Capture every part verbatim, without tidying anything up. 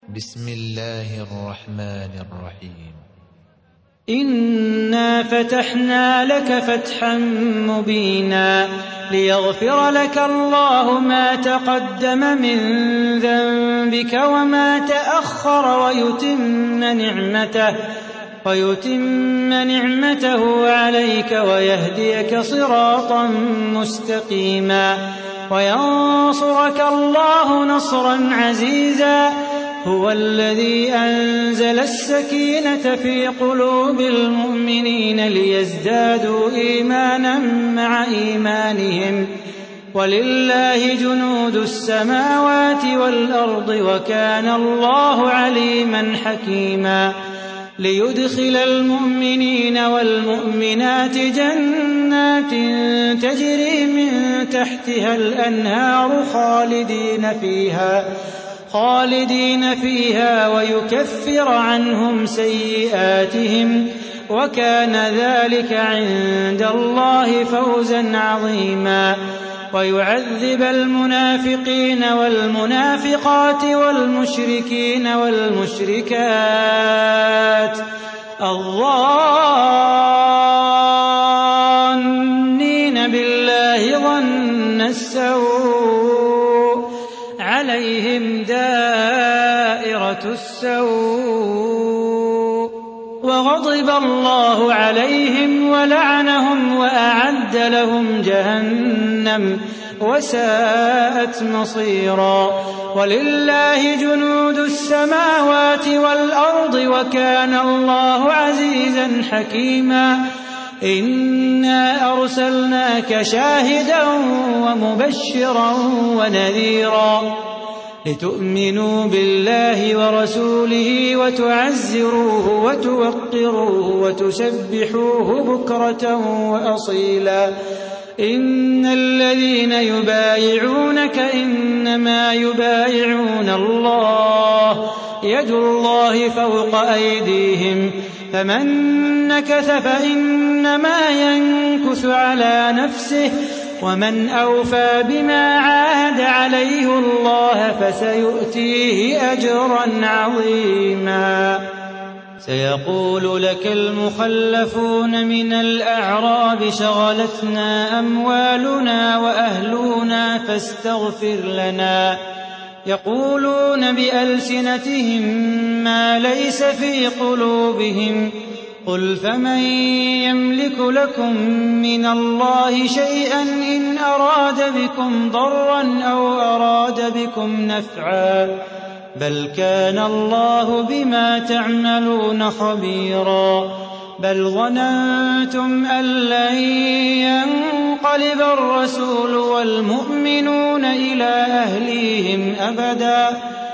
بسم الله الرحمن الرحيم إنا فتحنا لك فتحا مبينا ليغفر لك الله ما تقدم من ذنبك وما تأخر ويتم نعمته, ويتم نعمته عليك ويهديك صراطا مستقيما وينصرك الله نصرا عزيزا. هو الذي أنزل السكينة في قلوب المؤمنين ليزدادوا إيمانا مع إيمانهم, ولله جنود السماوات والأرض وكان الله عليما حكيما. ليدخل المؤمنين والمؤمنات جنات تجري من تحتها الأنهار خالدين فيها خالدين فيها ويكفر عنهم سيئاتهم, وكان ذلك عند الله فوزا عظيما. ويعذب المنافقين والمنافقات والمشركين والمشركات الظانين بالله ظن السوء عليهم دائرة السوء, وغضب الله عليهم ولعنهم وأعد لهم جهنم وساءت مصيرا. ولله جنود السماوات والأرض وكان الله عزيزا حكيما. إنا أرسلناك شاهدا ومبشرا ونذيرا لتؤمنوا بالله ورسوله وتعزروه وتوقروه وتسبحوه بكرة وأصيلا. إن الذين يبايعونك إنما يبايعون الله يد الله فوق أيديهم, فمن نكث فإنما ينكث على نفسه, ومن أوفى بما عاهد عليه الله فسيؤتيه أجرا عظيما. سيقول لك المخلفون من الأعراب شغلتنا أموالنا وأهلنا فاستغفر لنا, يقولون بألسنتهم ما ليس في قلوبهم, قل فمن يملك لكم من الله شيئا إن أراد بكم ضرا أو أراد بكم نفعا, بل كان الله بما تعملون خبيرا. بل ظننتم أن لن ينقلب الرسول والمؤمنون إلى أهليهم أبدا,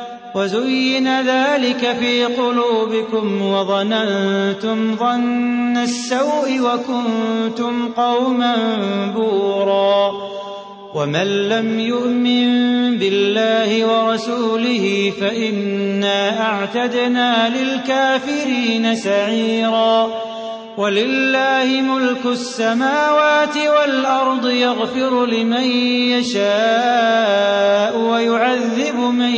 وزين ذلك في قلوبكم وظننتم ظن السوء وكنتم قوما بورا. ومن لم يؤمن بالله ورسوله فإنا أعتدنا للكافرين سعيرا. ولله ملك السماوات والأرض يغفر لمن يشاء ويعذب من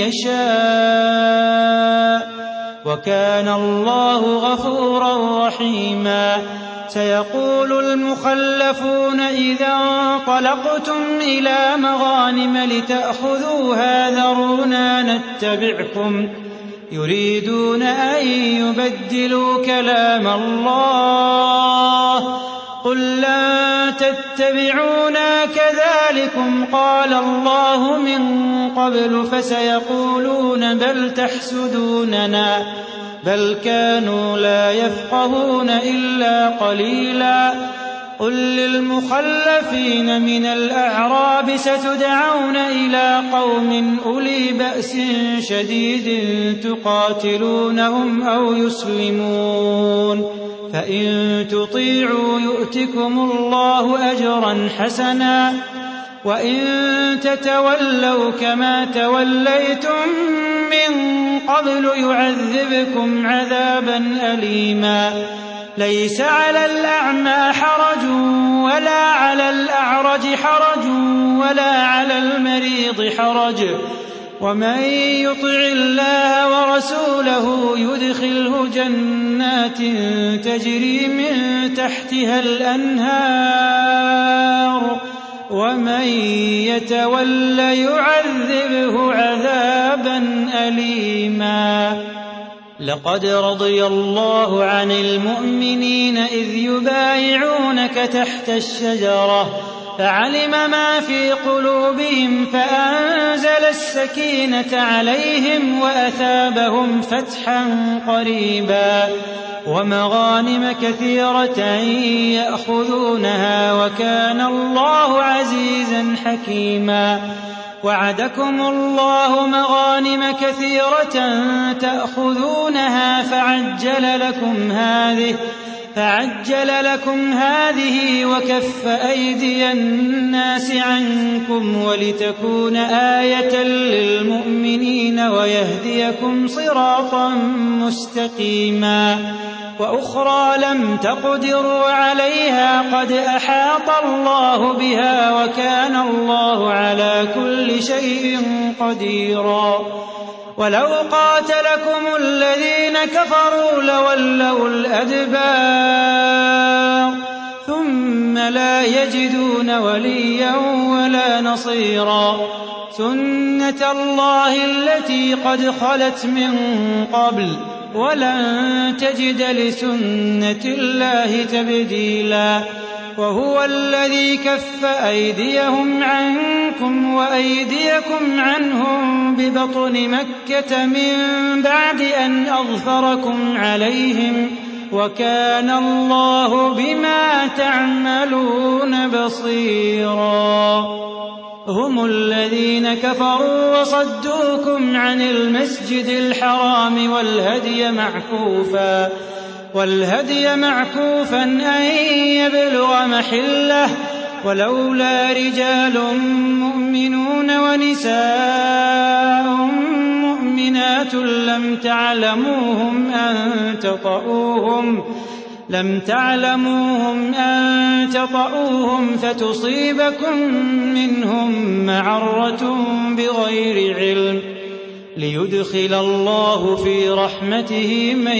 يشاء, وكان الله غفورا رحيما. سيقول المخلفون إذا انطلقتم إلى مغانم لتأخذوها ذرونا نتبعكم, يريدون أن يبدلوا كلام الله, قل لن تتبعونا كذلكم قال الله من قبل فسيقولون بل تحسدوننا, بل كانوا لا يفقهون إلا قليلا. قل للمخلفين من الأعراب ستدعون إلى قوم أولي بأس شديد تقاتلونهم أو يسلمون, فإن تطيعوا يؤتكم الله أجرا حسنا, وإن تتولوا كما توليتم من قبل يعذبكم عذابا أليما. ليس على الأعمى حرج ولا على الأعرج حرج ولا على المريض حرج, ومن يطع الله رَسُولَهُ يُدْخِلْهُ جَنَّاتٍ تَجْرِي مِن تَحْتِهَا الْأَنْهَارُ وَمَن يَتَوَلَّ يُعَذِّبْهُ عَذَابًا أَلِيمًا. لَقَدْ رَضِيَ اللَّهُ عَنِ الْمُؤْمِنِينَ إِذْ يُبَايِعُونَكَ تَحْتَ الشَّجَرَةِ فَعَلِمَ مَا فِي قُلُوبِهِمْ فَأَنزَلَ السَّكِينَةَ عَلَيْهِمْ وَأَثَابَهُمْ فَتْحًا قَرِيبًا وَمَغَانِمَ كَثِيرَةً يَأْخُذُونَهَا وَكَانَ اللَّهُ عَزِيزًا حَكِيمًا. وَعَدَكُمُ اللَّهُ مَغَانِمَ كَثِيرَةً تَأْخُذُونَهَا فَعَجَّلَ لَكُمْ هَٰذِهِ فعجل لكم هذه وكف أيدي الناس عنكم ولتكون آية للمؤمنين ويهديكم صراطا مستقيما. وأخرى لم تقدروا عليها قد أحاط الله بها وكان الله على كل شيء قديرا. ولو قاتلكم الذين كفروا لولوا الأدبار ثم لا يجدون وليا ولا نصيرا. سنة الله التي قد خلت من قبل ولن تجد لسنة الله تبديلا. وهو الذي كف أيديهم عنكم وأيديكم عنهم ببطن مكة من بعد أن أظفركم عليهم وكان الله بما تعملون بصيرا. هم الذين كفروا وصدوكم عن المسجد الحرام والهدي معكوفا والهدي معكوفا أن يبلغ محله ولولا رجال مؤمنون ونساء مؤمنات لم تعلموهم أن تطؤوهم لم تعلموهم أن تطؤوهم فتصيبكم منهم معرة بغير علم ليدخل الله في رحمته من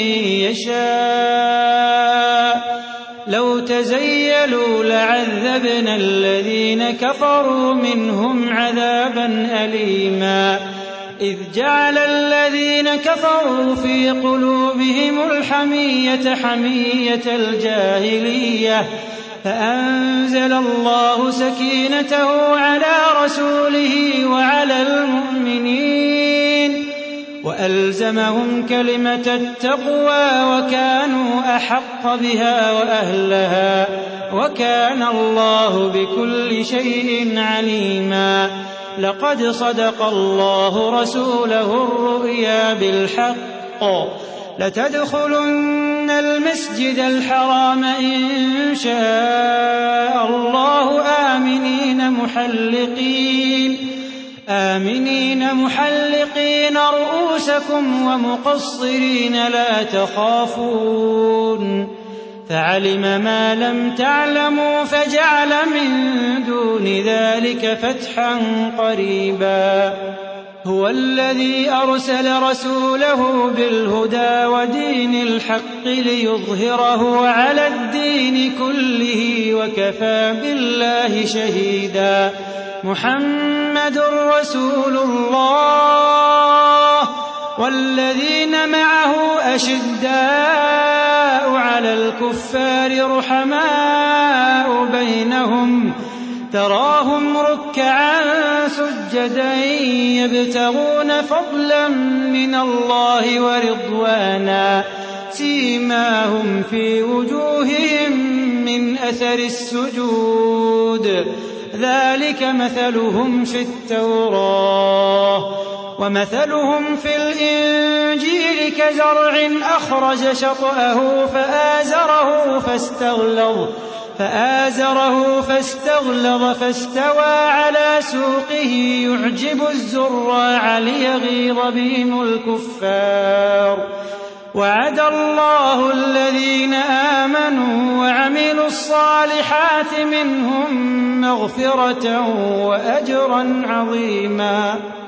يشاء. لو تزيلوا لعذبنا الذين كفروا منهم عذابا أليما. إذ جعل الذين كفروا في قلوبهم الحمية حمية الجاهلية فأنزل الله سكينته على رسوله وعلى المؤمنين وألزمهم كلمة التقوى وكانوا أحق بها وأهلها وكان الله بكل شيء عليما. لقد صدق الله رسوله الرؤيا بالحق لتدخلن المسجد الحرام إن شاء الله آمنين محلقين آمنين محلقين رؤوسكم ومقصرين لا تخافون فعلم ما لم تعلموا فجعل من دون ذلك فتحا قريبا. هو الذي أرسل رسوله بالهدى ودين الحق ليظهره على الدين كله وكفى بالله شهيدا. محمد رسول الله والذين معه أشداء على الكفار رحماء بينهم تراهم ركعا سجدا يبتغون فضلا من الله ورضوانا سيماهم في وجوههم من أثر السجود ذلك مثلهم في التوراة ومثلهم في الإنجيل كزرع أخرج شطأه فآزره فاستغلظ فآزره فاستغلظ فاستوى على سوقه يعجب الزراع ليغيظ بهم الكفار. وعد الله الذين آمنوا وعملوا الصالحات منهم مغفرة وأجرا عظيما.